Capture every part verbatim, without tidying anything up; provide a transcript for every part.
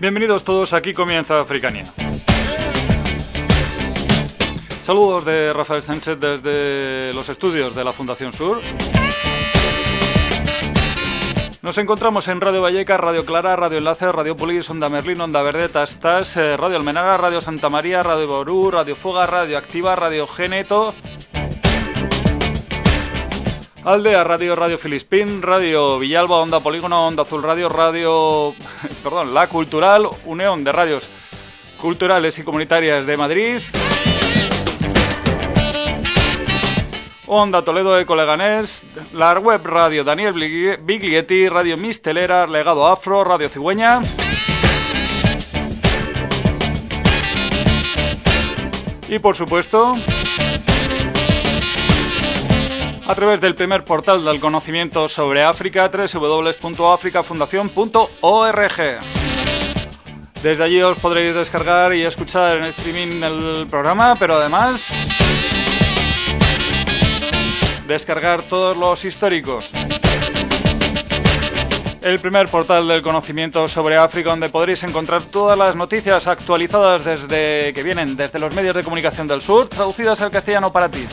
Bienvenidos todos, aquí comienza Africania. Saludos de Rafael Sánchez desde los estudios de la Fundación Sur. Nos encontramos en Radio Vallecas, Radio Clara, Radio Enlace, Radio Polis, Onda Merlín, Onda Verde, Tastas, eh, Radio Almenara, Radio Santa María, Radio Ború, Radio Foga, Radio Activa, Radio Géneto, Aldea Radio, Radio Filispín, Radio Villalba, Onda Polígono, Onda Azul Radio, Radio... perdón, La Cultural, Unión de Radios Culturales y Comunitarias de Madrid, Onda Toledo, Eco Leganés, la web Radio Daniel Biglietti, Radio Mistelera, Legado Afro, Radio Cigüeña, y por supuesto a través del primer portal del conocimiento sobre África, doble u doble u doble u punto africa fundación punto org. Desde allí os podréis descargar y escuchar en streaming el programa, pero además descargar todos los históricos. El primer portal del conocimiento sobre África, donde podréis encontrar todas las noticias actualizadas desde que vienen desde los medios de comunicación del sur, traducidas al castellano para ti.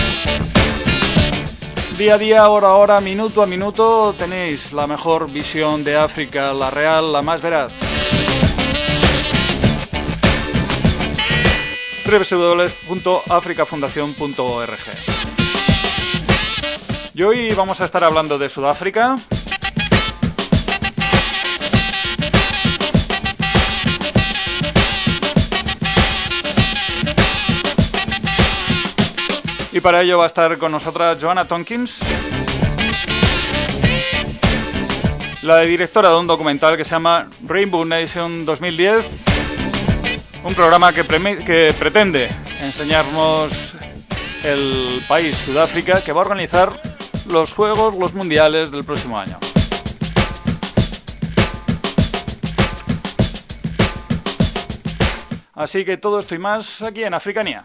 Día a día, hora a hora, minuto a minuto, tenéis la mejor visión de África, la real, la más veraz. doble u doble u doble u punto africa fundación punto org. Y hoy vamos a estar hablando de Sudáfrica. Y para ello va a estar con nosotras Joanna Tompkins, la directora de un documental que se llama Rainbow Nation dos mil diez, un programa que, pre- que pretende enseñarnos el país Sudáfrica, que va a organizar los Juegos, los Mundiales del próximo año. Así que todo esto y más aquí en Africania.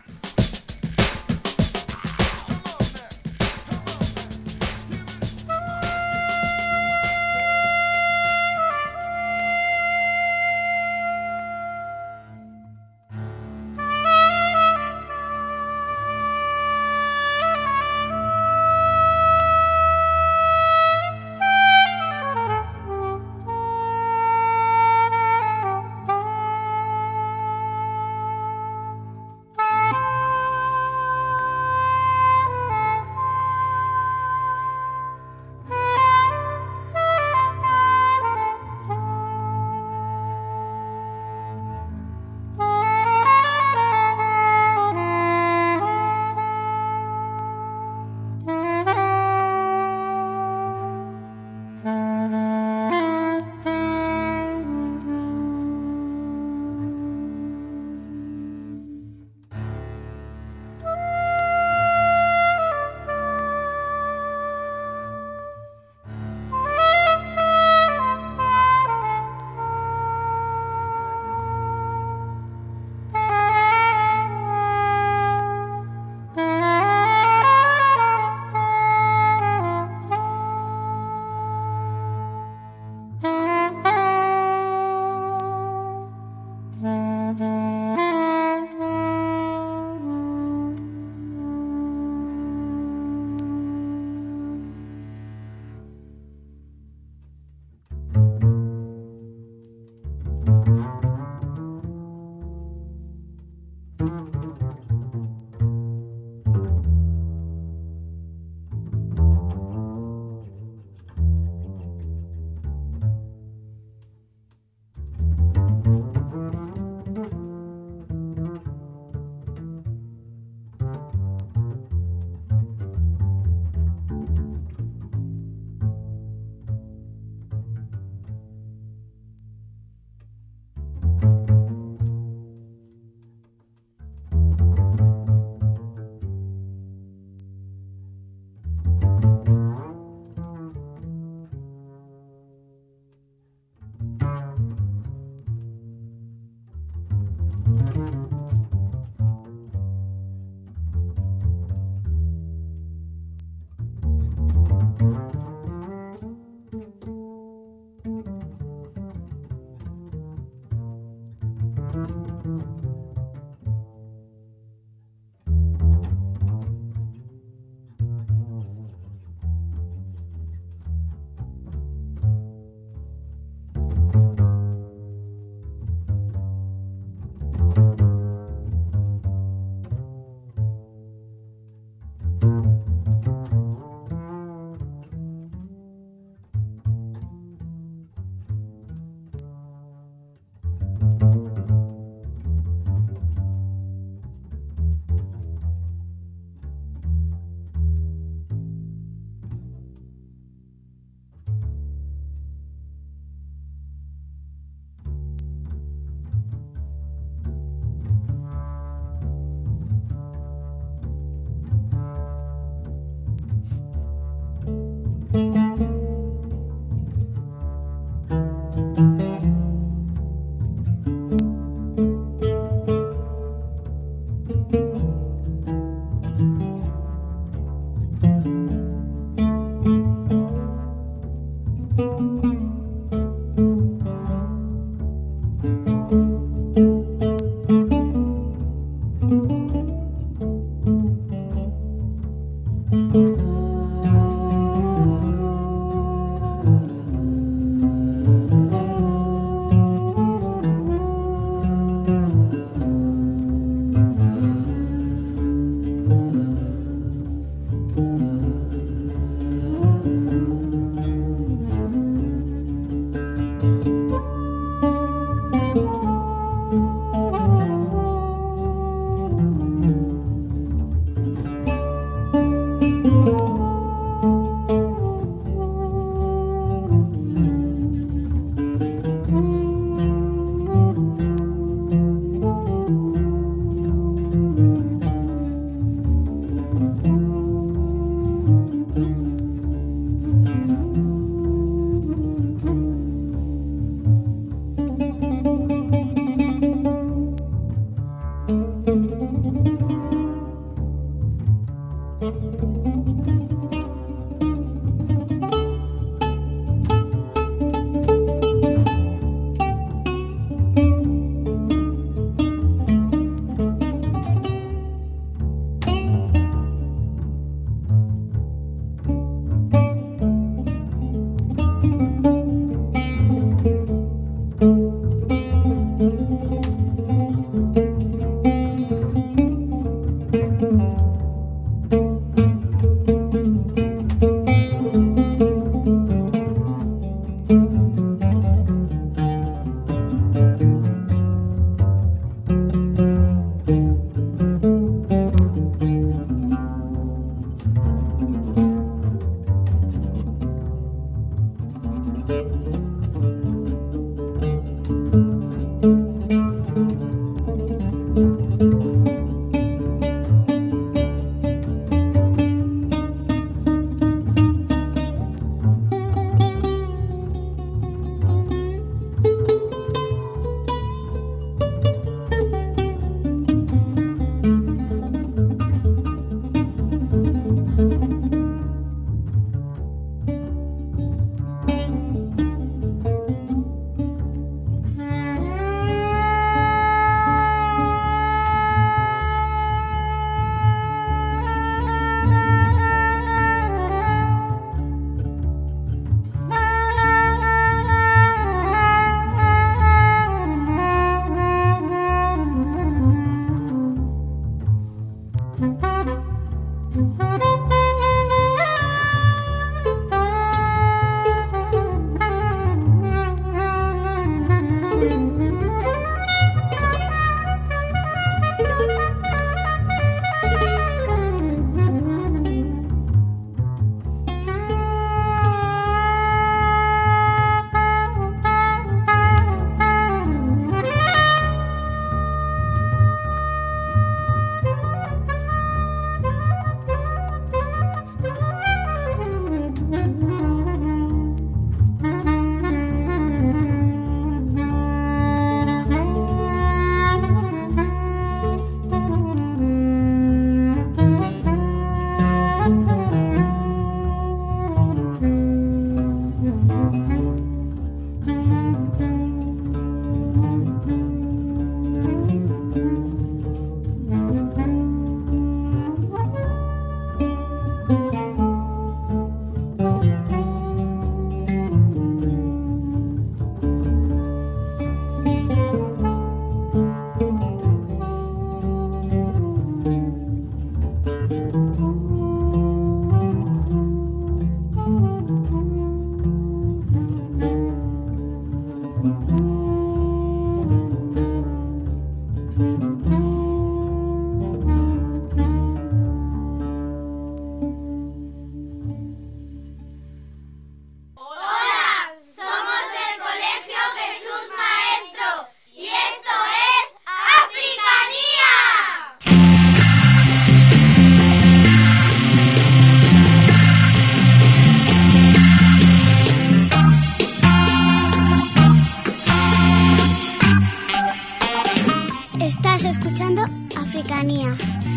Estás escuchando Africanía.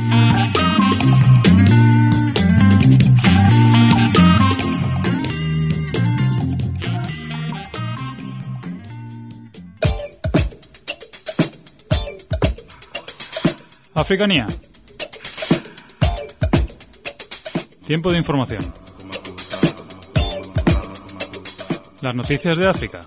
Africanía. Tiempo de información. Las noticias de África.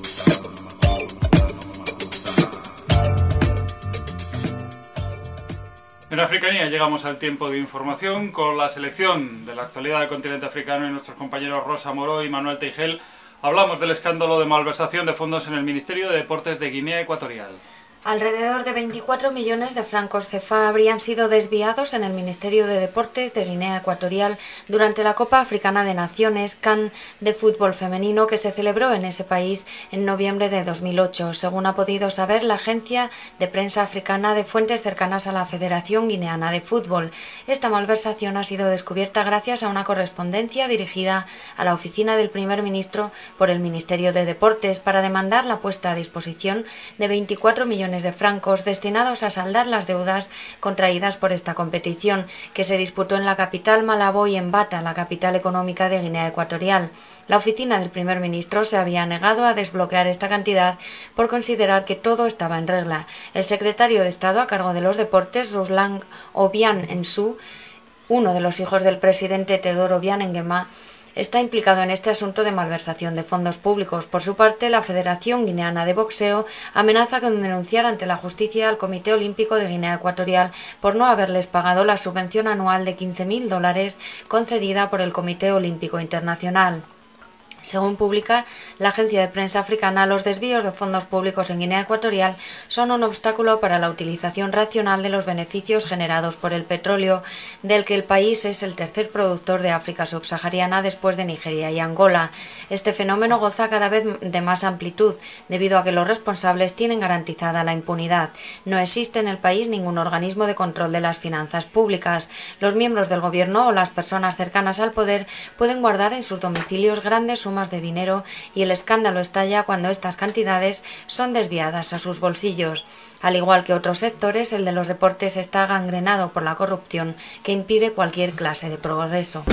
En Africanía llegamos al tiempo de información con la selección de la actualidad del continente africano y nuestros compañeros Rosa Moró y Manuel Teigel. Hablamos del escándalo de malversación de fondos en el Ministerio de Deportes de Guinea Ecuatorial. Alrededor de veinticuatro millones de francos C F A habrían sido desviados en el Ministerio de Deportes de Guinea Ecuatorial durante la Copa Africana de Naciones CAN de fútbol femenino que se celebró en ese país en noviembre de dos mil ocho, según ha podido saber la agencia de prensa africana de fuentes cercanas a la Federación Guineana de Fútbol. Esta malversación ha sido descubierta gracias a una correspondencia dirigida a la oficina del primer ministro por el Ministerio de Deportes para demandar la puesta a disposición de veinticuatro millones de francos destinados a saldar las deudas contraídas por esta competición, que se disputó en la capital Malabo y en Bata, la capital económica de Guinea Ecuatorial. La oficina del primer ministro se había negado a desbloquear esta cantidad por considerar que todo estaba en regla. El secretario de Estado a cargo de los deportes, Ruslan Obiang Nsu, uno de los hijos del presidente Teodoro Obiang Nguema, está implicado en este asunto de malversación de fondos públicos. Por su parte, la Federación Guineana de Boxeo amenaza con denunciar ante la justicia al Comité Olímpico de Guinea Ecuatorial por no haberles pagado la subvención anual de quince mil dólares concedida por el Comité Olímpico Internacional. Según publica la agencia de prensa africana, los desvíos de fondos públicos en Guinea Ecuatorial son un obstáculo para la utilización racional de los beneficios generados por el petróleo, del que el país es el tercer productor de África subsahariana después de Nigeria y Angola. Este fenómeno goza cada vez de más amplitud, debido a que los responsables tienen garantizada la impunidad. No existe en el país ningún organismo de control de las finanzas públicas. Los miembros del gobierno o las personas cercanas al poder pueden guardar en sus domicilios grandes sumas de dinero y el escándalo estalla cuando estas cantidades son desviadas a sus bolsillos. Al igual que otros sectores, el de los deportes está gangrenado por la corrupción que impide cualquier clase de progreso.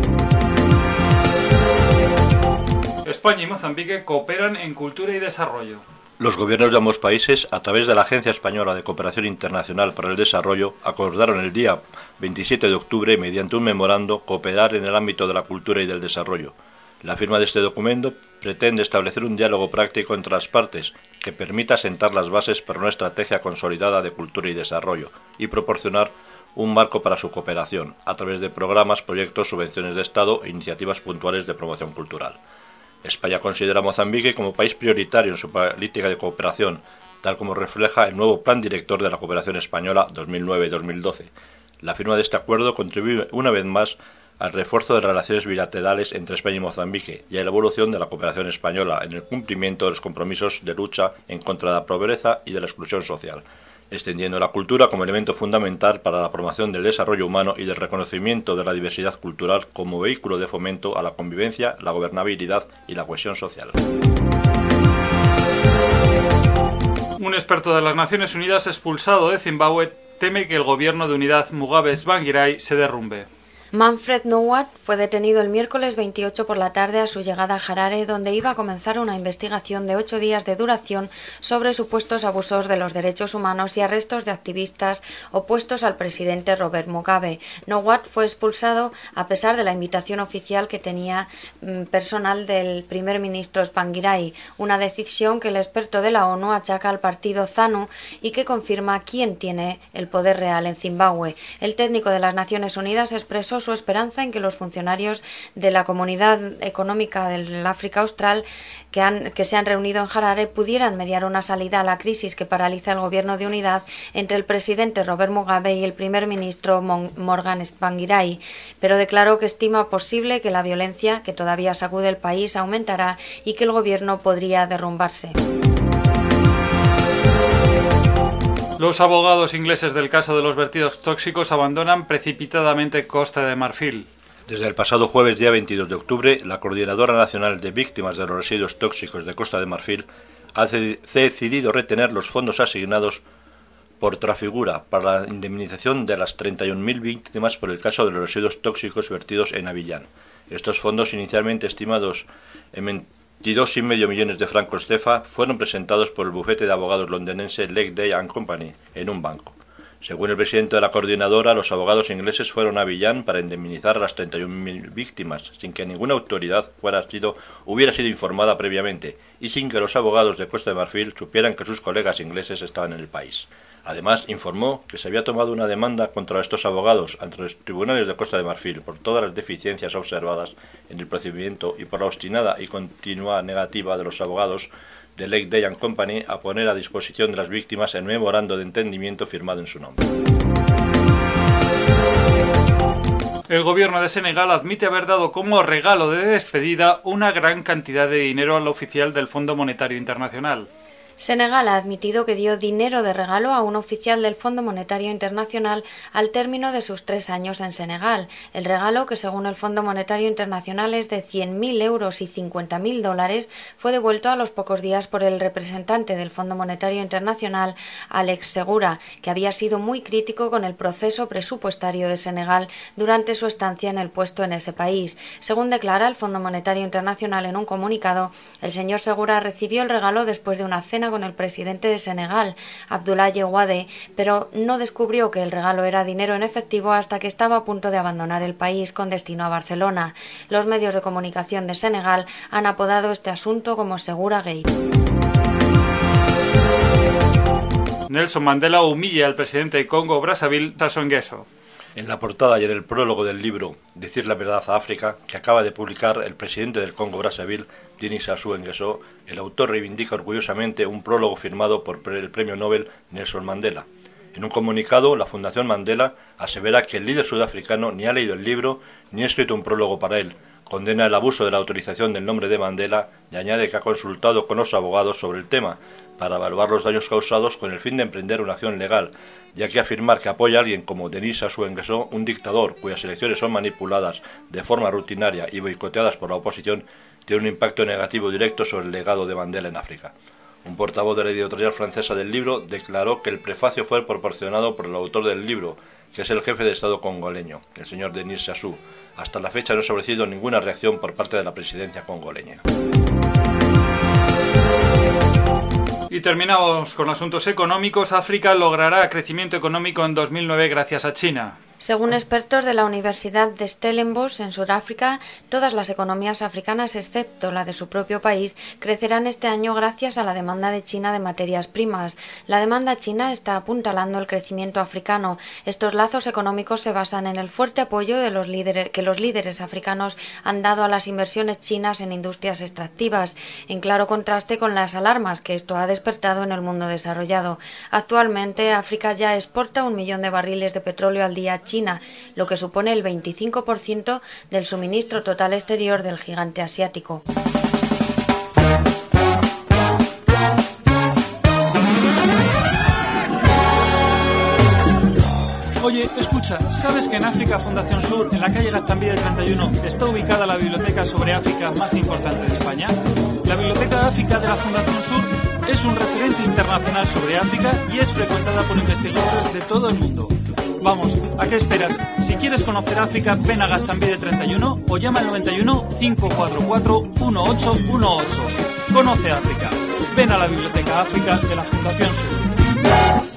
España y Mozambique cooperan en cultura y desarrollo. Los gobiernos de ambos países, a través de la Agencia Española de Cooperación Internacional para el Desarrollo, acordaron el día veintisiete de octubre, mediante un memorando, cooperar en el ámbito de la cultura y del desarrollo. La firma de este documento pretende establecer un diálogo práctico entre las partes que permita sentar las bases para una estrategia consolidada de cultura y desarrollo y proporcionar un marco para su cooperación a través de programas, proyectos, subvenciones de Estado e iniciativas puntuales de promoción cultural. España considera a Mozambique como país prioritario en su política de cooperación, tal como refleja el nuevo Plan Director de la Cooperación Española dos mil nueve a dos mil doce. La firma de este acuerdo contribuye una vez más al refuerzo de las relaciones bilaterales entre España y Mozambique y a la evolución de la cooperación española en el cumplimiento de los compromisos de lucha en contra de la pobreza y de la exclusión social, extendiendo la cultura como elemento fundamental para la promoción del desarrollo humano y del reconocimiento de la diversidad cultural como vehículo de fomento a la convivencia, la gobernabilidad y la cohesión social. Un experto de las Naciones Unidas expulsado de Zimbabue teme que el gobierno de unidad Mugabe-Tsvangirai se derrumbe. Manfred Nowat fue detenido el miércoles veintiocho por la tarde a su llegada a Harare, donde iba a comenzar una investigación de ocho días de duración sobre supuestos abusos de los derechos humanos y arrestos de activistas opuestos al presidente Robert Mugabe. Nowat fue expulsado a pesar de la invitación oficial que tenía mmm, personal del primer ministro Tsvangirai, una decisión que el experto de la ONU achaca al partido ZANU y que confirma quién tiene el poder real en Zimbabue. El técnico de las Naciones Unidas expresó su esperanza en que los funcionarios de la Comunidad Económica del África Austral que, han, que se han reunido en Harare pudieran mediar una salida a la crisis que paraliza el gobierno de unidad entre el presidente Robert Mugabe y el primer ministro Morgan Tsvangirai, pero declaró que estima posible que la violencia que todavía sacude el país aumentará y que el gobierno podría derrumbarse. Los abogados ingleses del caso de los vertidos tóxicos abandonan precipitadamente Costa de Marfil. Desde el pasado jueves, día veintidós de octubre, la Coordinadora Nacional de Víctimas de los Residuos Tóxicos de Costa de Marfil ha decidido retener los fondos asignados por Trafigura para la indemnización de las treinta y un mil víctimas por el caso de los residuos tóxicos vertidos en Avillán. Estos fondos, inicialmente estimados en veintidós y medio millones de francos CEFA, fueron presentados por el bufete de abogados londinense Lakeday and Company en un banco. Según el presidente de la coordinadora, los abogados ingleses fueron a Avillán para indemnizar a las treinta y un mil víctimas, sin que ninguna autoridad fuera sido, hubiera sido informada previamente y sin que los abogados de Costa de Marfil supieran que sus colegas ingleses estaban en el país. Además, informó que se había tomado una demanda contra estos abogados ante los tribunales de Costa de Marfil por todas las deficiencias observadas en el procedimiento y por la obstinada y continua negativa de los abogados de Lakeday and Company a poner a disposición de las víctimas el memorando de entendimiento firmado en su nombre. El gobierno de Senegal admite haber dado como regalo de despedida una gran cantidad de dinero al oficial del Fondo Monetario Internacional. Senegal ha admitido que dio dinero de regalo a un oficial del Fondo Monetario Internacional al término de sus tres años en Senegal. El regalo, que según el Fondo Monetario Internacional es de cien mil euros y cincuenta mil dólares, fue devuelto a los pocos días por el representante del Fondo Monetario Internacional, Alex Segura, que había sido muy crítico con el proceso presupuestario de Senegal durante su estancia en el puesto en ese país. Según declara el Fondo Monetario Internacional en un comunicado, el señor Segura recibió el regalo después de una cena con el presidente de Senegal, Abdoulaye Wade, pero no descubrió que el regalo era dinero en efectivo hasta que estaba a punto de abandonar el país con destino a Barcelona. Los medios de comunicación de Senegal han apodado este asunto como Segura Gate. Nelson Mandela humilla al presidente de Congo Brazzaville, Sassou Nguesso. En la portada y en el prólogo del libro Decir la verdad a África, que acaba de publicar el presidente del Congo Brazzaville, Denis Sassou Nguesso, el autor reivindica orgullosamente un prólogo firmado por el premio Nobel Nelson Mandela. En un comunicado, la Fundación Mandela asevera que el líder sudafricano ni ha leído el libro ni ha escrito un prólogo para él, condena el abuso de la autorización del nombre de Mandela y añade que ha consultado con los abogados sobre el tema para evaluar los daños causados con el fin de emprender una acción legal, ya que afirmar que apoya a alguien como Denis Sassou Nguesso, un dictador cuyas elecciones son manipuladas de forma rutinaria y boicoteadas por la oposición, tiene un impacto negativo directo sobre el legado de Mandela en África. Un portavoz de la editorial francesa del libro declaró que el prefacio fue proporcionado por el autor del libro, que es el jefe de Estado congoleño, el señor Denis Sassou. Hasta la fecha no se ha ofrecido ninguna reacción por parte de la presidencia congoleña. Y terminamos con asuntos económicos. África logrará crecimiento económico en dos mil nueve gracias a China. Según expertos de la Universidad de Stellenbosch, en Sudáfrica, todas las economías africanas, excepto la de su propio país, crecerán este año gracias a la demanda de China de materias primas. La demanda china está apuntalando el crecimiento africano. Estos lazos económicos se basan en el fuerte apoyo de los líderes, que los líderes africanos han dado a las inversiones chinas en industrias extractivas, en claro contraste con las alarmas que esto ha despertado en el mundo desarrollado. Actualmente, África ya exporta un millón de barriles de petróleo al día a China, lo que supone el veinticinco por ciento del suministro total exterior del gigante asiático. Oye, escucha, ¿sabes que en África Fundación Sur, en la calle Gaztambide treinta y uno, está ubicada la biblioteca sobre África más importante de España? La Biblioteca de África de la Fundación Sur es un referente internacional sobre África y es frecuentada por investigadores de todo el mundo. Vamos, ¿a qué esperas? Si quieres conocer África, ven a Gaztambide treinta y uno o llama al noventa y uno, cinco cuatro cuatro, uno ocho uno ocho. Conoce África. Ven a la Biblioteca África de la Fundación Sur.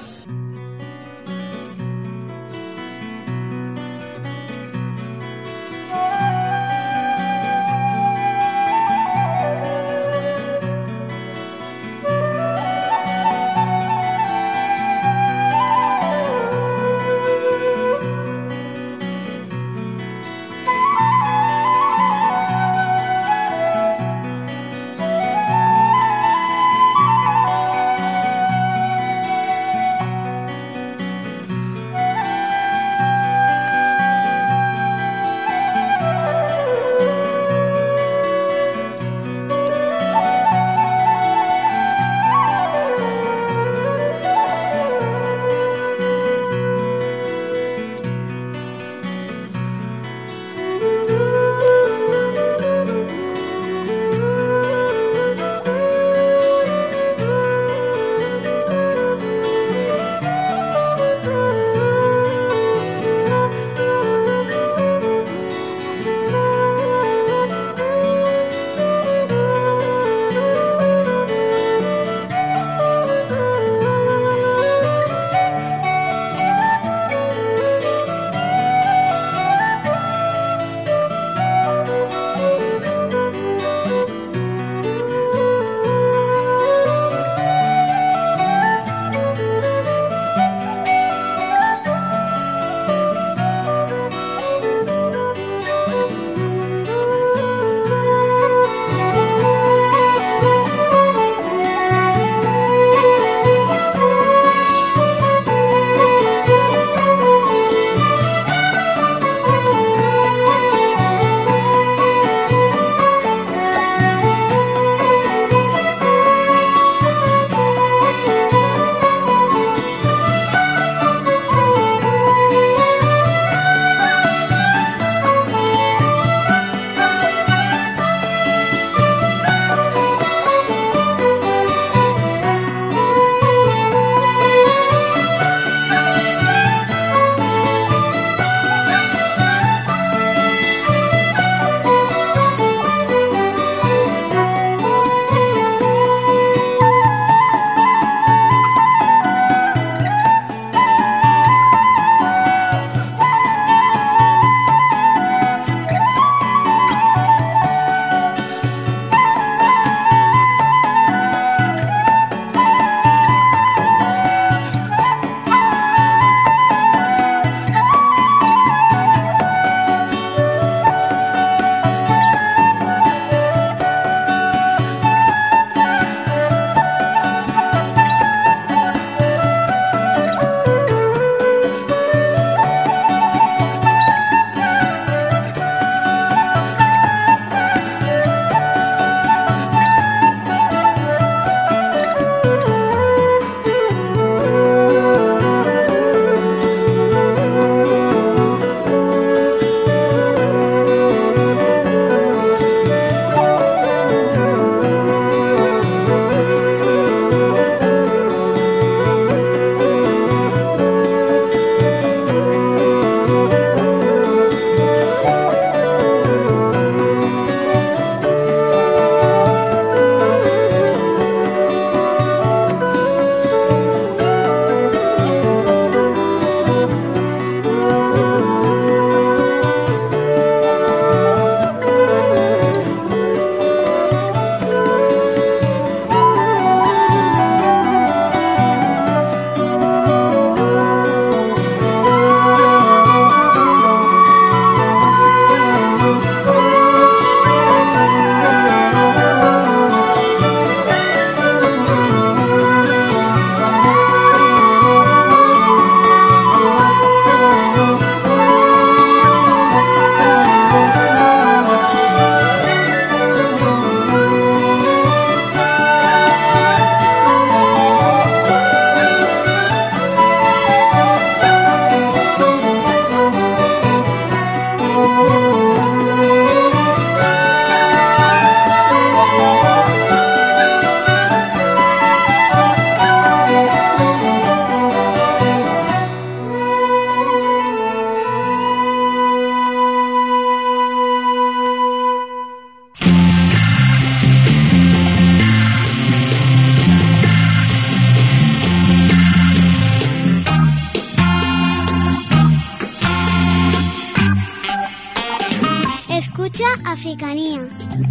Africanía.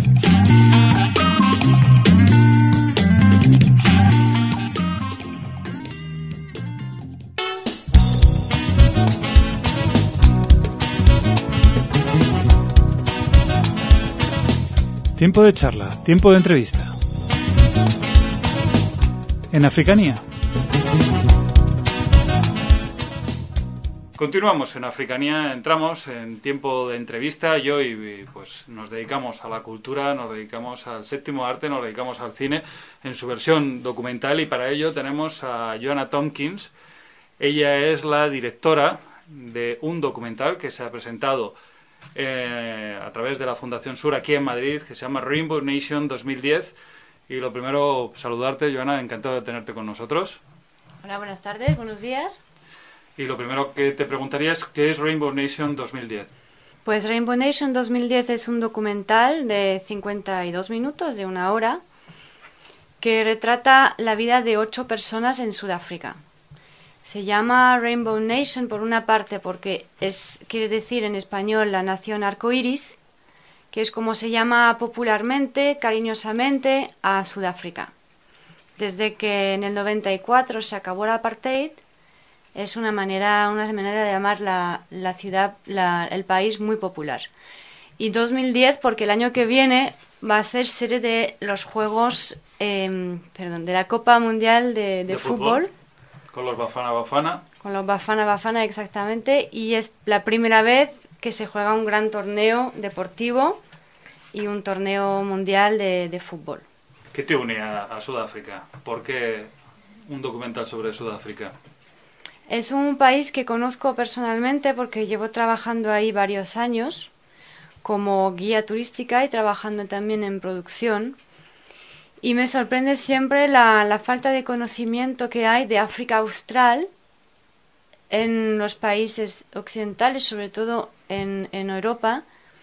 Tiempo de charla, tiempo de entrevista. En Africanía. Continuamos en Africanía, entramos en tiempo de entrevista y hoy pues nos dedicamos a la cultura, nos dedicamos al séptimo arte, nos dedicamos al cine en su versión documental y para ello tenemos a Joanna Tompkins. Ella es la directora de un documental que se ha presentado eh, a través de la Fundación Sur aquí en Madrid, que se llama Rainbow Nation dos mil diez. Y lo primero, saludarte, Joanna, encantado de tenerte con nosotros. Hola, buenas tardes, buenos días. Y lo primero que te preguntaría es, ¿qué es Rainbow Nation dos mil diez? Pues Rainbow Nation dos mil diez es un documental de cincuenta y dos minutos, de una hora, que retrata la vida de ocho personas en Sudáfrica. Se llama Rainbow Nation por una parte porque es, quiere decir en español la nación arcoíris, que es como se llama popularmente, cariñosamente, a Sudáfrica. Desde que en el noventa y cuatro se acabó el apartheid, es una manera, una manera de llamar la, la ciudad, la, el país muy popular. Y dos mil diez porque el año que viene va a ser sede de los Juegos, eh, perdón, de la Copa Mundial de, de, de fútbol, fútbol. Con los Bafana Bafana. Con los Bafana Bafana, exactamente. Y es la primera vez que se juega un gran torneo deportivo y un torneo mundial de, de fútbol. ¿Qué te une a, a Sudáfrica? ¿Por qué un documental sobre Sudáfrica? Es un país que conozco personalmente porque llevo trabajando ahí varios años como guía turística y trabajando también en producción. Y me sorprende siempre la, la falta de conocimiento que hay de África Austral en los países occidentales, sobre todo en, en Europa,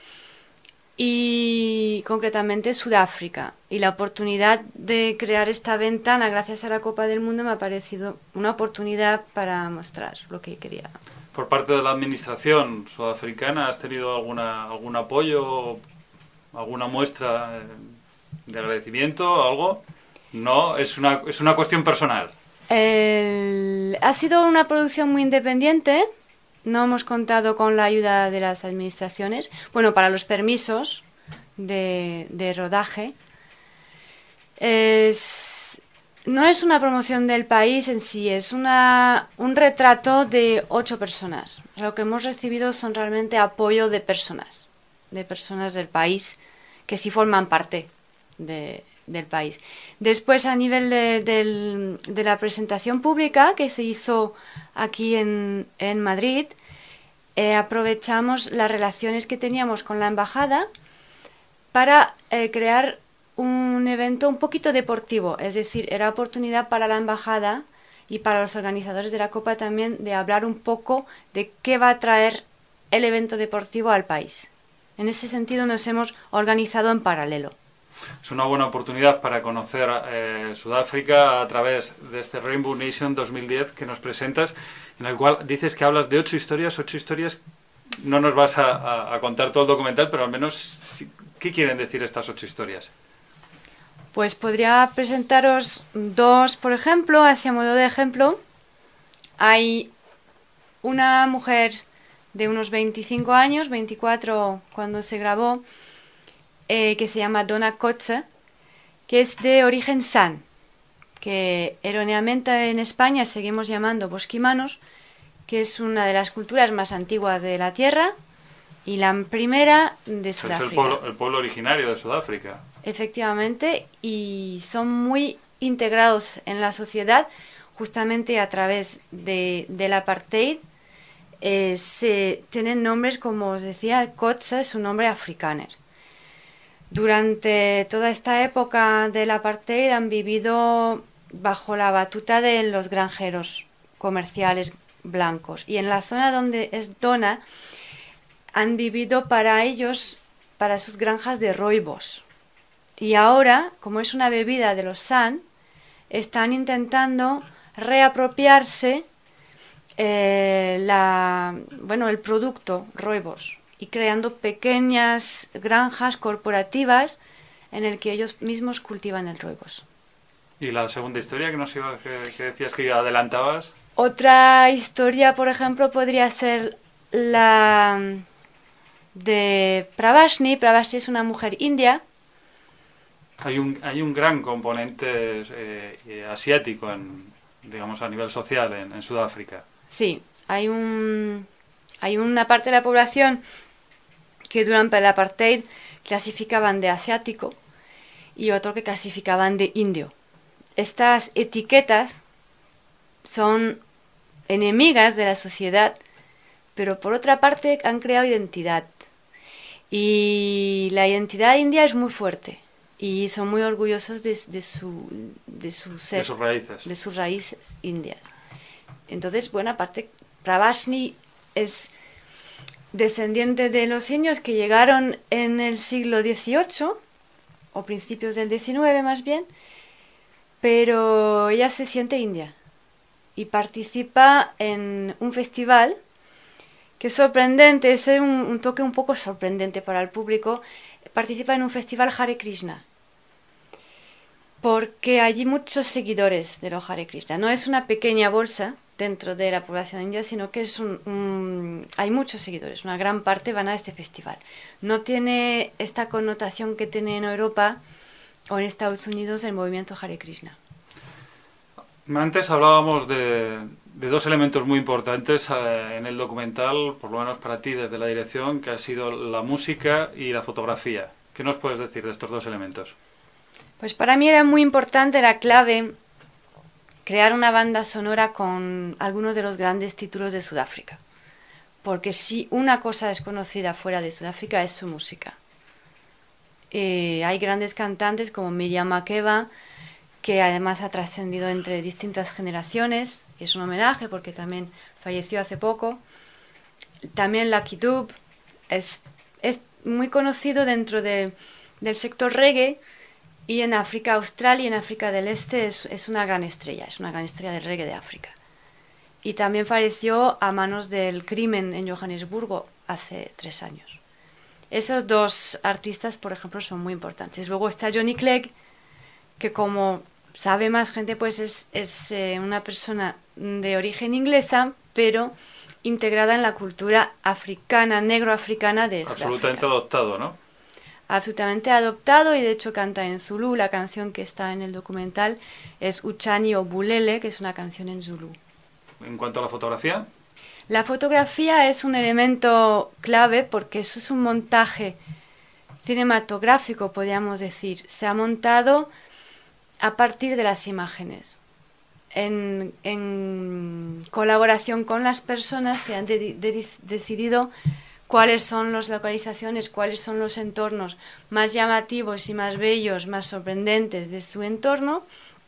y concretamente Sudáfrica. Y la oportunidad de crear esta ventana gracias a la Copa del Mundo me ha parecido una oportunidad para mostrar lo que quería. Por parte de la administración sudafricana, ¿has tenido alguna algún apoyo, alguna muestra de agradecimiento, algo? No, es una, es una cuestión personal. El... Ha sido una producción muy independiente. No hemos contado con la ayuda de las administraciones. Bueno, para los permisos de, de rodaje. Es, no es una promoción del país en sí, es una, un retrato de ocho personas. Lo que hemos recibido son realmente apoyo de personas, de personas del país que sí forman parte de, del país. Después, a nivel de, de, de la presentación pública que se hizo aquí en, en Madrid, eh, aprovechamos las relaciones que teníamos con la embajada para eh, crear un evento un poquito deportivo, es decir, era oportunidad para la embajada y para los organizadores de la Copa también de hablar un poco de qué va a traer el evento deportivo al país. En ese sentido nos hemos organizado en paralelo. Es una buena oportunidad para conocer eh, Sudáfrica a través de este Rainbow Nation dos mil diez que nos presentas, en el cual dices que hablas de ocho historias, ocho historias. No nos vas a, a, a contar todo el documental, pero al menos, ¿qué quieren decir estas ocho historias? Pues podría presentaros dos, por ejemplo, así a modo de ejemplo. Hay una mujer de unos veinticinco años, veinticuatro cuando se grabó, eh, que se llama Donna Kotze, que es de origen San, que erróneamente en España seguimos llamando bosquimanos, que es una de las culturas más antiguas de la Tierra y la primera de Sudáfrica. Es el pueblo, el pueblo originario de Sudáfrica. Efectivamente, y son muy integrados en la sociedad justamente a través de, del apartheid. Eh, se tienen nombres, como os decía, Kotze es un nombre afrikáner. Durante toda esta época del apartheid han vivido bajo la batuta de los granjeros comerciales blancos, y en la zona donde es Donna han vivido para ellos, para sus granjas de rooibos. Y ahora, como es una bebida de los San, están intentando reapropiarse eh, la, bueno, el producto rooibos y creando pequeñas granjas corporativas en el que ellos mismos cultivan el rooibos. ¿Y la segunda historia que nos iba, que, que decías que adelantabas? Otra historia, por ejemplo, podría ser la de Pravashni. Pravashni es una mujer india. Hay un, hay un gran componente eh, eh, asiático, en, digamos, a nivel social en, en Sudáfrica. Sí, hay un hay una parte de la población que durante el apartheid clasificaban de asiático y otro que clasificaban de indio. Estas etiquetas son enemigas de la sociedad, pero por otra parte han creado identidad. Y la identidad india es muy fuerte y son muy orgullosos de, de, su, de su ser, de sus raíces. de sus raíces indias. Entonces, buena parte, Pravashni es descendiente de los indios que llegaron en el siglo dieciocho, o principios del diecinueve más bien, pero ella se siente india y participa en un festival que es sorprendente, es un, un toque un poco sorprendente para el público. Participa en un festival Hare Krishna, porque allí muchos seguidores de los Hare Krishna. No es una pequeña bolsa dentro de la población india, sino que es un, un, hay muchos seguidores, una gran parte van a este festival. No tiene esta connotación que tiene en Europa o en Estados Unidos el movimiento Hare Krishna. Antes hablábamos de, de dos elementos muy importantes eh, en el documental, por lo menos para ti desde la dirección, que ha sido la música y la fotografía. ¿Qué nos puedes decir de estos dos elementos? Pues para mí era muy importante, la clave, crear una banda sonora con algunos de los grandes títulos de Sudáfrica. Porque si una cosa es conocida fuera de Sudáfrica es su música. Eh, hay grandes cantantes como Miriam Makeba, que además ha trascendido entre distintas generaciones, y es un homenaje porque también falleció hace poco. También Lucky Dube es, es muy conocido dentro de, del sector reggae, y en África Austral y en África del Este es, es una gran estrella, es una gran estrella del reggae de África. Y también falleció a manos del crimen en Johannesburgo hace tres años. Esos dos artistas, por ejemplo, son muy importantes. Luego está Johnny Clegg, que como sabe más gente, pues es, es eh, una persona de origen inglesa, pero integrada en la cultura africana, negroafricana de Sudáfrica. Absolutamente adoptado, ¿no? Absolutamente adoptado, y de hecho canta en Zulu. La canción que está en el documental es Uchani o Bulele, que es una canción en Zulu. En cuanto a la fotografía, la fotografía es un elemento clave porque eso es un montaje cinematográfico, podríamos decir. Se ha montado a partir de las imágenes. En, en colaboración con las personas se han de, de, decidido cuáles son las localizaciones, cuáles son los entornos más llamativos y más bellos, más sorprendentes de su entorno,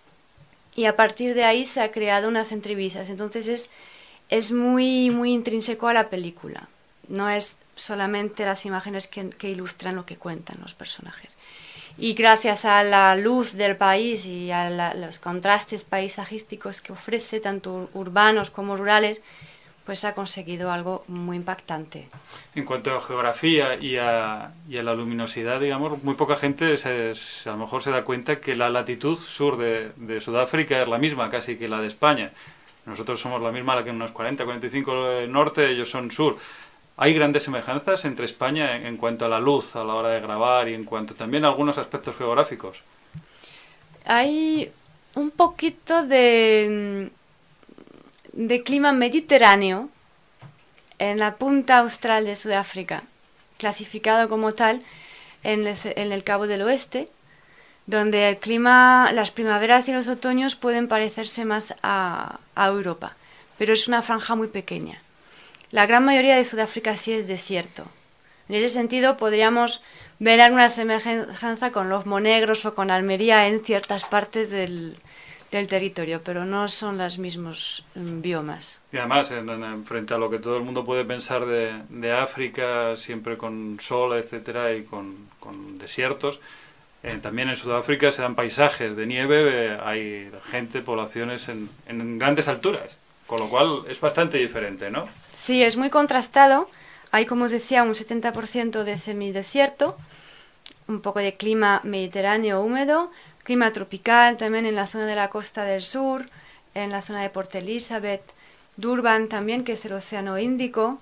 y a partir de ahí se ha creado unas entrevistas. Entonces es, es muy, muy intrínseco a la película. No es solamente las imágenes que, que ilustran lo que cuentan los personajes. Y gracias a la luz del país y a la, los contrastes paisajísticos que ofrece, tanto urbanos como rurales, pues ha conseguido algo muy impactante. En cuanto a geografía y a, y a la luminosidad, digamos, muy poca gente se, se, a lo mejor se da cuenta que la latitud sur de, de Sudáfrica es la misma casi que la de España. Nosotros somos la misma, la que unos cuarenta, cuarenta y cinco norte, ellos son sur. ¿Hay grandes semejanzas entre España en, en cuanto a la luz a la hora de grabar y en cuanto también a algunos aspectos geográficos? Hay un poquito de... de clima mediterráneo en la punta austral de Sudáfrica, clasificado como tal en el, en el Cabo del Oeste, donde el clima, las primaveras y los otoños pueden parecerse más a, a Europa, pero es una franja muy pequeña. La gran mayoría de Sudáfrica sí es desierto. En ese sentido podríamos ver alguna semejanza con los Monegros o con Almería en ciertas partes del del territorio, pero no son los mismos um, biomas. Y además, en, en, frente a lo que todo el mundo puede pensar de, de África, siempre con sol, etcétera, y con, con desiertos, eh, también en Sudáfrica se dan paisajes de nieve, eh, hay gente, poblaciones en, en grandes alturas, con lo cual es bastante diferente, ¿no? Sí, es muy contrastado. Hay, como os decía, un setenta por ciento de semidesierto, un poco de clima mediterráneo húmedo, clima tropical también en la zona de la costa del sur, en la zona de Port Elizabeth, Durban también, que es el Océano Índico.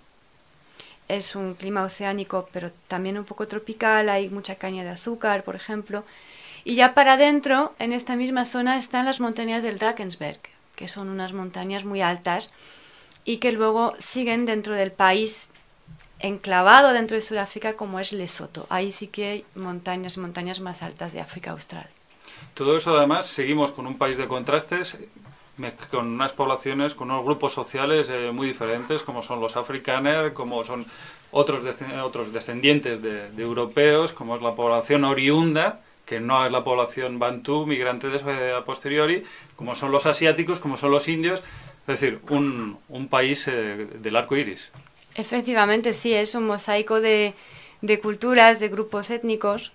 Es un clima oceánico, pero también un poco tropical, hay mucha caña de azúcar, por ejemplo. Y ya para adentro, en esta misma zona, están las montañas del Drakensberg, que son unas montañas muy altas y que luego siguen dentro del país, enclavado dentro de Sudáfrica, como es Lesoto. Ahí sí que hay montañas y montañas más altas de África Austral. Todo eso, además, seguimos con un país de contrastes, con unas poblaciones, con unos grupos sociales eh, muy diferentes, como son los afrikaners, como son otros, otros descendientes de, de europeos, como es la población oriunda, que no es la población bantú, migrante de, a posteriori, como son los asiáticos, como son los indios, es decir, un, un país eh, del arco iris. Efectivamente, sí, es un mosaico de, de culturas, de grupos étnicos,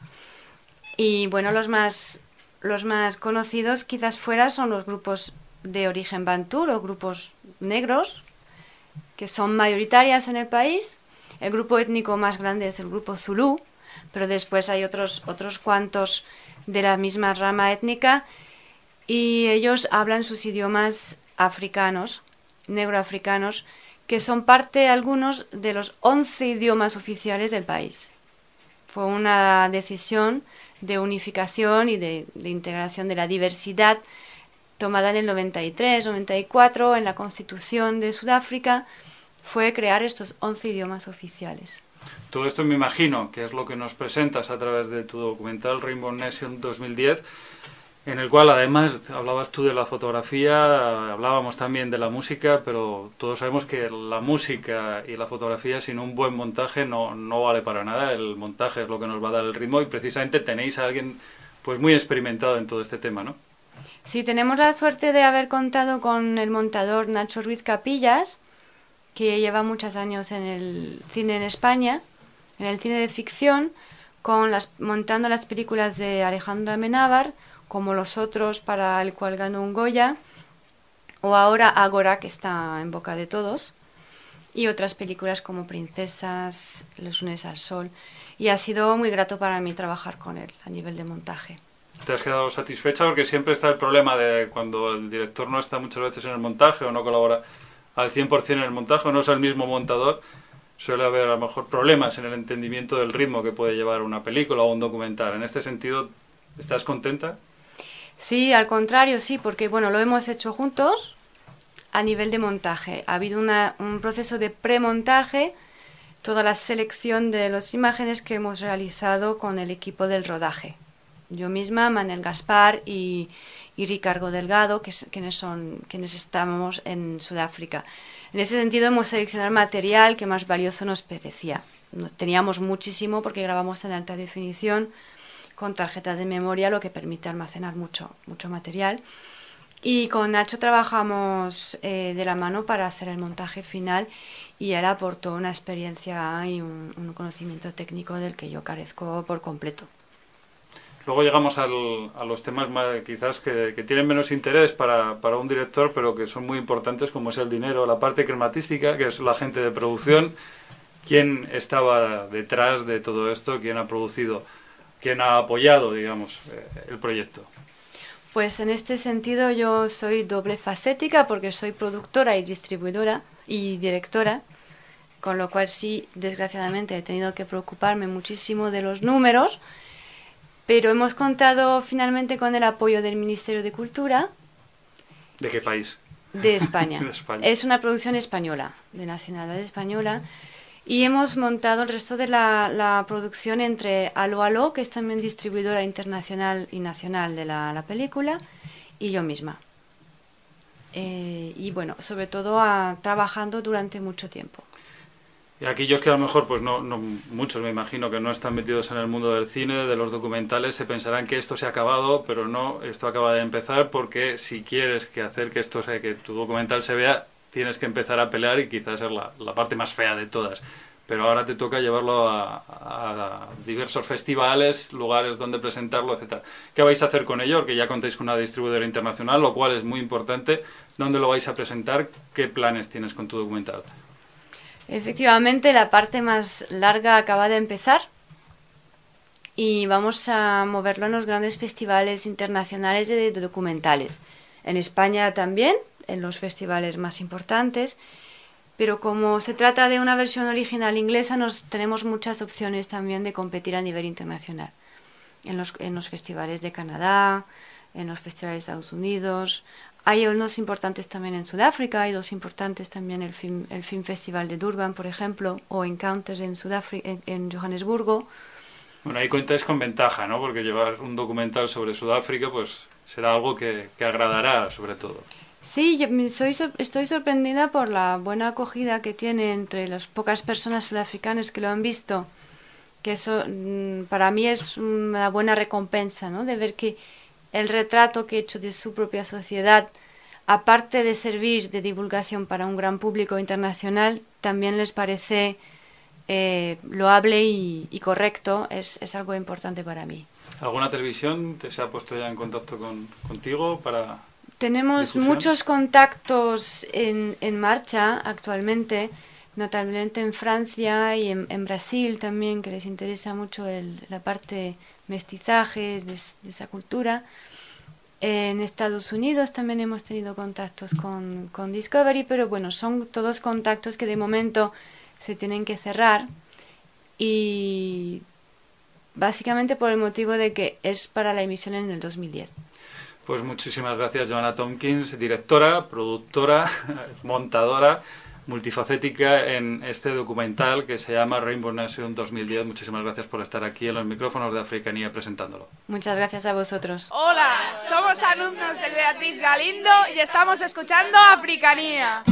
y bueno, los más, los más conocidos quizás fuera son los grupos de origen bantú, los grupos negros, que son mayoritarias en el país. El grupo étnico más grande es el grupo zulú, pero después hay otros, otros cuantos de la misma rama étnica y ellos hablan sus idiomas africanos, negroafricanos, que son parte, algunos, de los once idiomas oficiales del país. Fue una decisión de unificación y de, de integración de la diversidad tomada en el noventa y tres, noventa y cuatro, en la Constitución de Sudáfrica, fue crear estos once idiomas oficiales. Todo esto me imagino que es lo que nos presentas a través de tu documental Rainbow Nation dos mil diez, en el cual además hablabas tú de la fotografía, hablábamos también de la música, pero todos sabemos que la música y la fotografía sin un buen montaje no, no vale para nada. El montaje es lo que nos va a dar el ritmo y precisamente tenéis a alguien pues muy experimentado en todo este tema, ¿no? Sí, tenemos la suerte de haber contado con el montador Nacho Ruiz Capillas, que lleva muchos años en el cine en España, en el cine de ficción, con las, montando las películas de Alejandro Amenábar, como Los Otros, para el cual ganó un Goya, o ahora Ágora, que está en boca de todos, y otras películas como Princesas, Los lunes al sol, y ha sido muy grato para mí trabajar con él a nivel de montaje. ¿Te has quedado satisfecha? Porque siempre está el problema de cuando el director no está muchas veces en el montaje o no colabora al cien por ciento en el montaje, o no es el mismo montador, suele haber a lo mejor problemas en el entendimiento del ritmo que puede llevar una película o un documental. En este sentido, ¿estás contenta? Sí, al contrario, sí, porque bueno, lo hemos hecho juntos a nivel de montaje. Ha habido una, un proceso de premontaje, toda la selección de las imágenes que hemos realizado con el equipo del rodaje. Yo misma, Manel Gaspar y, y Ricardo Delgado, que es, quienes, son, quienes estamos en Sudáfrica. En ese sentido hemos seleccionado material que más valioso nos parecía. Teníamos muchísimo porque grabamos en alta definición con tarjetas de memoria, lo que permite almacenar mucho, mucho material. Y con Nacho trabajamos eh, de la mano para hacer el montaje final y él aportó una experiencia y un, un conocimiento técnico del que yo carezco por completo. Luego llegamos al, a los temas más, quizás que, que tienen menos interés para, para un director, pero que son muy importantes, como es el dinero, la parte crematística, que es la gente de producción, quién estaba detrás de todo esto, quién ha producido, quién ha apoyado, digamos, eh, el proyecto. Pues en este sentido yo soy doble facética porque soy productora y distribuidora y directora, con lo cual sí, desgraciadamente he tenido que preocuparme muchísimo de los números, pero hemos contado finalmente con el apoyo del Ministerio de Cultura. ¿De qué país? De España. De España. Es una producción española, de nacionalidad española, y hemos montado el resto de la, la producción entre Aló Aló, que es también distribuidora internacional y nacional de la, la película, y yo misma. Eh, y bueno, sobre todo a, trabajando durante mucho tiempo. Y aquellos que a lo mejor, pues no, no, muchos me imagino que no están metidos en el mundo del cine, de los documentales, se pensarán que esto se ha acabado, pero no, esto acaba de empezar, porque si quieres que hacer que esto sea, que tu documental se vea, tienes que empezar a pelear y quizás es la, la parte más fea de todas. Pero ahora te toca llevarlo a, a, a diversos festivales, lugares donde presentarlo, etcétera. ¿Qué vais a hacer con ello? Porque ya contáis con una distribuidora internacional, lo cual es muy importante. ¿Dónde lo vais a presentar? ¿Qué planes tienes con tu documental? Efectivamente, la parte más larga acaba de empezar y vamos a moverlo en los grandes festivales internacionales de documentales. En España también, en los festivales más importantes, pero como se trata de una versión original inglesa, nos, tenemos muchas opciones también de competir a nivel internacional. En los, en los festivales de Canadá, en los festivales de Estados Unidos. Hay unos importantes también en Sudáfrica, hay dos importantes también, el Film, el Film Festival de Durban, por ejemplo, o Encounters en, Sudáfrica, en, en Johannesburgo. Bueno, ahí cuentas con ventaja, ¿no? Porque llevar un documental sobre Sudáfrica, pues será algo que, que agradará, sobre todo. Sí, yo soy, estoy sorprendida por la buena acogida que tiene entre las pocas personas sudafricanas que lo han visto, que eso para mí es una buena recompensa, ¿no? De ver que el retrato que he hecho de su propia sociedad, aparte de servir de divulgación para un gran público internacional, también les parece eh, loable y, y correcto, es, es algo importante para mí. ¿Alguna televisión te se ha puesto ya en contacto con, contigo para...? Tenemos difusión? Muchos contactos en, en marcha actualmente, notablemente en Francia y en, en Brasil también, que les interesa mucho el, la parte mestizaje de, de esa cultura. En Estados Unidos también hemos tenido contactos con, con Discovery, pero bueno, son todos contactos que de momento se tienen que cerrar y básicamente por el motivo de que es para la emisión en el dos mil diez. Pues muchísimas gracias, Joanna Tompkins, directora, productora, montadora, multifacética en este documental que se llama Rainbow Nation dos mil diez. Muchísimas gracias por estar aquí en los micrófonos de Africanía presentándolo. Muchas gracias a vosotros. Hola, somos alumnos del Beatriz Galindo y estamos escuchando Africanía.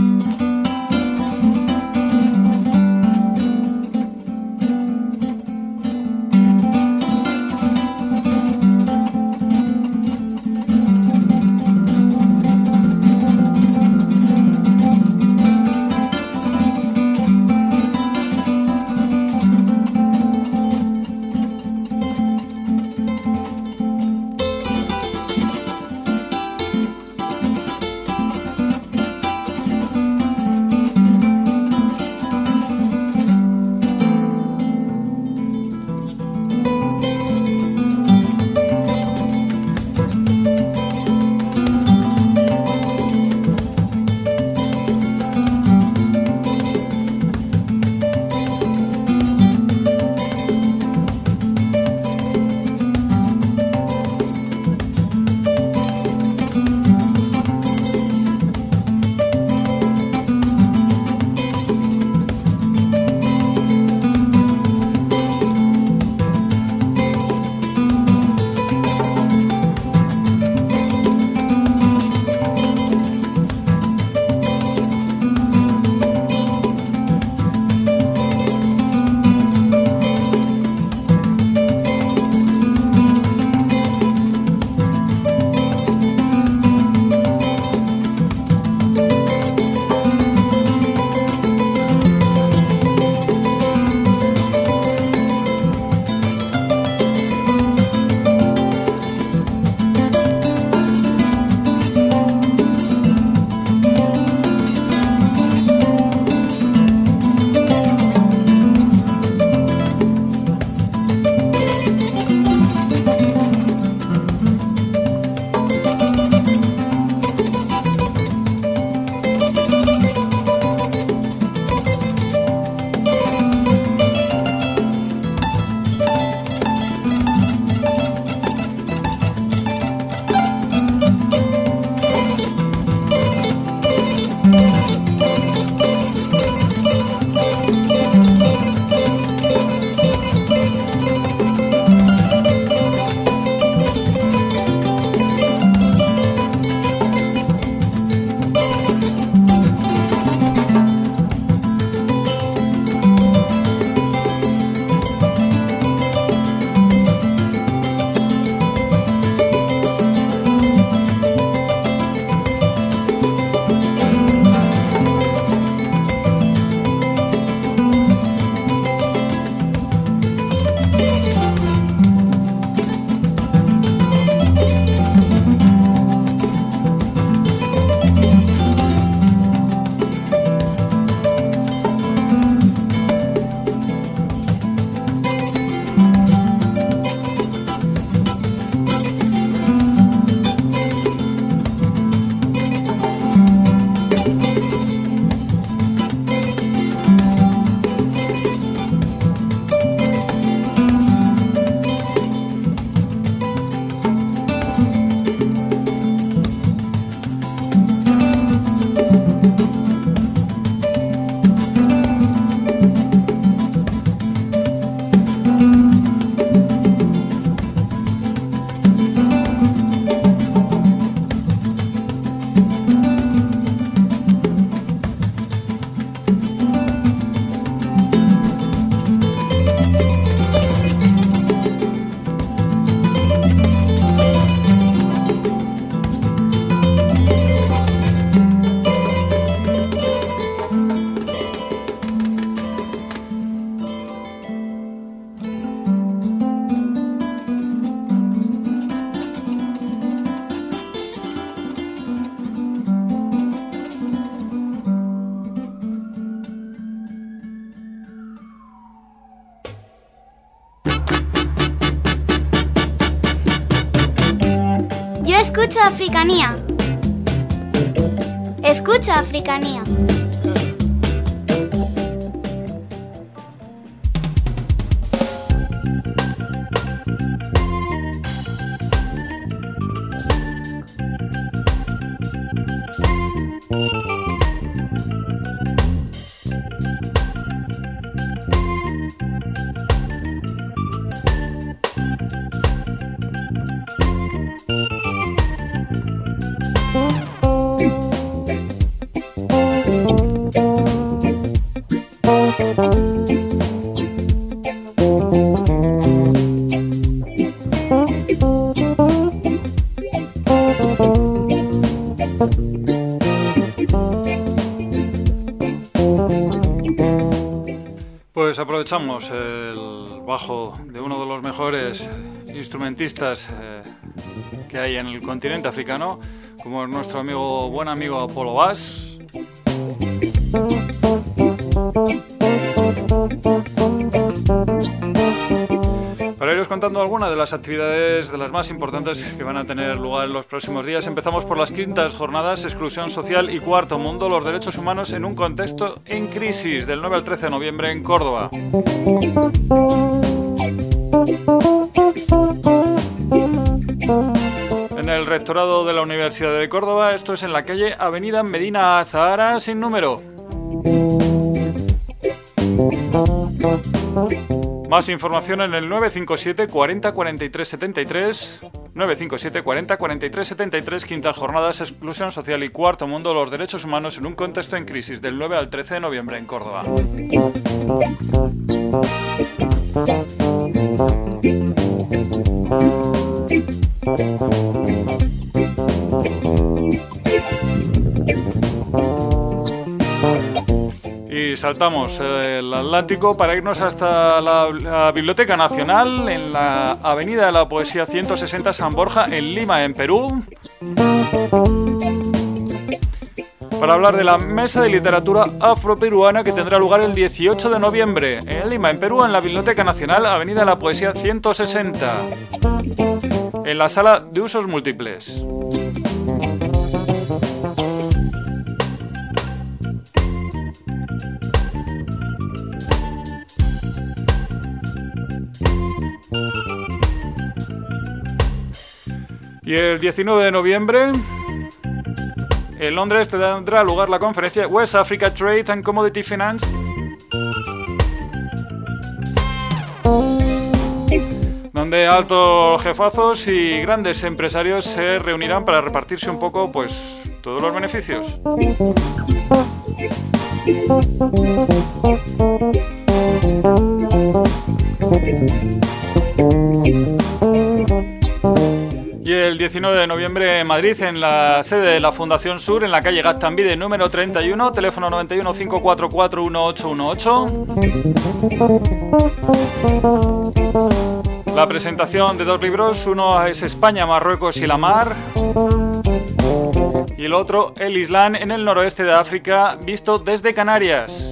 Escucha Africanía. Escucha Africanía. Pues aprovechamos el bajo de uno de los mejores instrumentistas eh, que hay en el continente africano, como es nuestro amigo, buen amigo Apollo Bass. Para iros contando algunas de las actividades de las más importantes que van a tener lugar en los próximos días, empezamos por las quintas jornadas Exclusión Social y Cuarto Mundo, los derechos humanos en un contexto en crisis, del nueve al trece de noviembre en Córdoba. En el rectorado de la Universidad de Córdoba, esto es en la calle Avenida Medina Azahara, sin número. Más información en el nueve cinco siete cuarenta cuarenta y tres setenta y tres, nueve cinco siete cuarenta cuarenta y tres setenta y tres, quintas jornadas Exclusión Social y Cuarto Mundo, los derechos humanos en un contexto en crisis, del nueve al trece de noviembre en Córdoba. Y saltamos el Atlántico para irnos hasta la, la Biblioteca Nacional en la Avenida de la Poesía ciento sesenta San Borja en Lima, en Perú, para hablar de la Mesa de Literatura Afroperuana que tendrá lugar el dieciocho de noviembre en Lima, en Perú, en la Biblioteca Nacional, Avenida de la Poesía ciento sesenta, en la Sala de Usos Múltiples. Y el diecinueve de noviembre, en Londres, tendrá lugar la conferencia West Africa Trade and Commodity Finance, donde altos jefazos y grandes empresarios se reunirán para repartirse un poco, pues, todos los beneficios. Y el diecinueve de noviembre en Madrid, en la sede de la Fundación Sur, en la calle Gaztambide número treinta y uno, teléfono noventa y uno, cinco cuatro cuatro, uno ocho uno ocho. La presentación de dos libros, uno es España, Marruecos y la Mar, y el otro, El Islam en el noroeste de África, visto desde Canarias.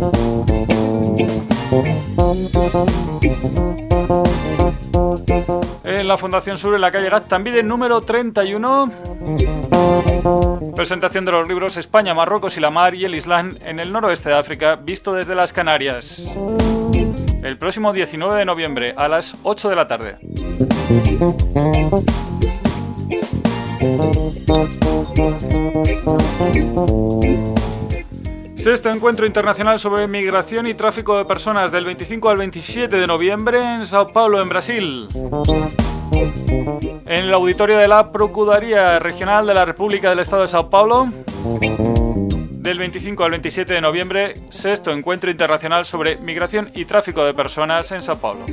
En la Fundación Sur, en la calle Gaztambide número treinta y uno, presentación de los libros España, Marruecos y la Mar y El Islam en el noroeste de África, visto desde las Canarias, el próximo diecinueve de noviembre a las ocho de la tarde. Sexto Encuentro Internacional sobre Migración y Tráfico de Personas, del veinticinco al veintisiete de noviembre en Sao Paulo, en Brasil. En el auditorio de la Procuraduría Regional de la República del Estado de Sao Paulo, del veinticinco al veintisiete de noviembre, Sexto Encuentro Internacional sobre Migración y Tráfico de Personas en Sao Paulo.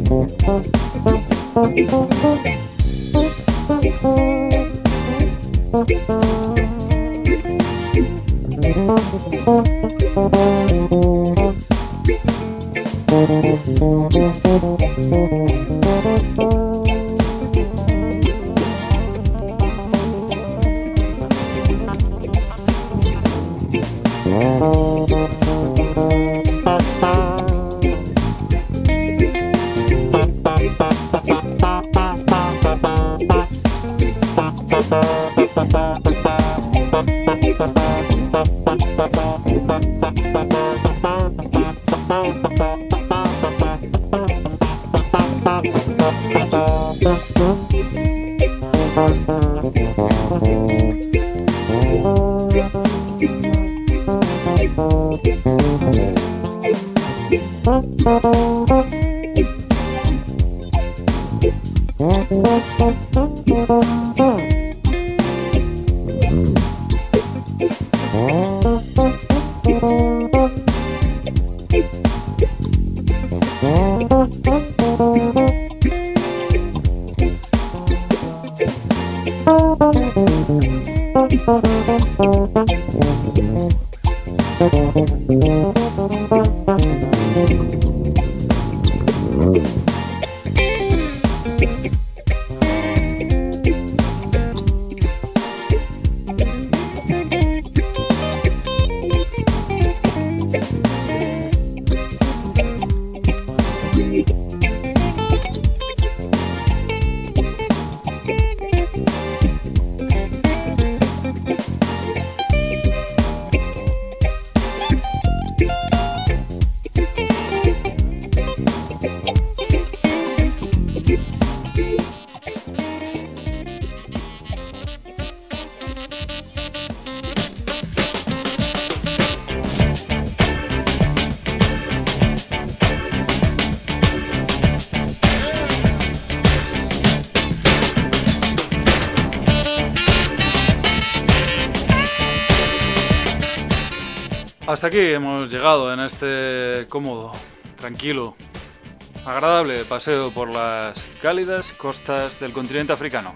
Hasta aquí hemos llegado en este cómodo, tranquilo, agradable paseo por las cálidas costas del continente africano,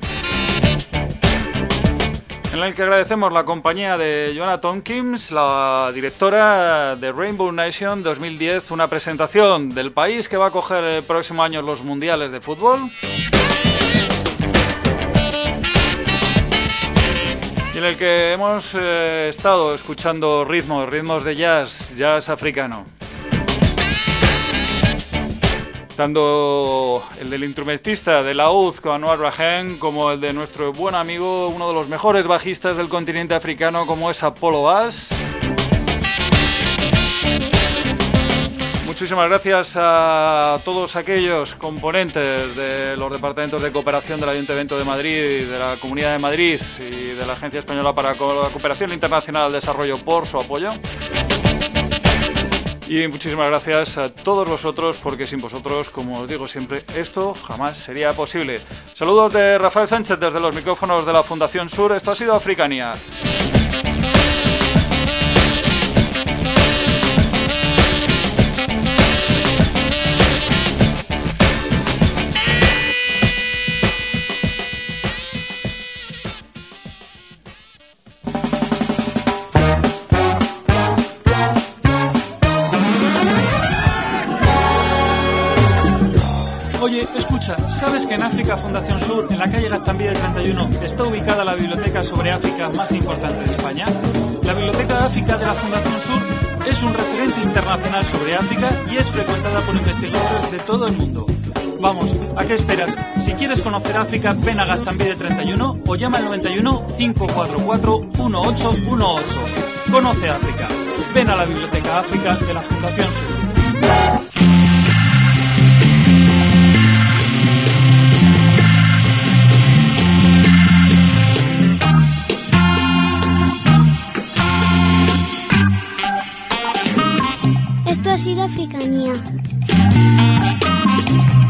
en el que agradecemos la compañía de Joanna Tompkins, la directora de Rainbow Nation dos mil diez, una presentación del país que va a acoger el próximo año los mundiales de fútbol, y en el que hemos eh, estado escuchando ritmos, ritmos de jazz, jazz africano. Tanto el del instrumentista de laúd con Anwar Rahman como el de nuestro buen amigo, uno de los mejores bajistas del continente africano como es Apollo Bass. Muchísimas gracias a todos aquellos componentes de los departamentos de cooperación del Ayuntamiento de Madrid, de la Comunidad de Madrid y de la Agencia Española para la Cooperación Internacional al Desarrollo por su apoyo. Y muchísimas gracias a todos los otros, porque sin vosotros, como os digo siempre, esto jamás sería posible. Saludos de Rafael Sánchez desde los micrófonos de la Fundación Sur. Esto ha sido Africanía. Oye, escucha, ¿sabes que en África Fundación Sur, en la calle Gaztambide treinta y uno, está ubicada la biblioteca sobre África más importante de España? La Biblioteca de África de la Fundación Sur es un referente internacional sobre África y es frecuentada por investigadores de todo el mundo. Vamos, ¿a qué esperas? Si quieres conocer África, ven a Gaztambide treinta y uno o llama al noventa y uno, cinco cuatro cuatro, uno ocho uno ocho. Conoce África. Ven a la Biblioteca África de la Fundación Sur. Esto ha sido Africanía.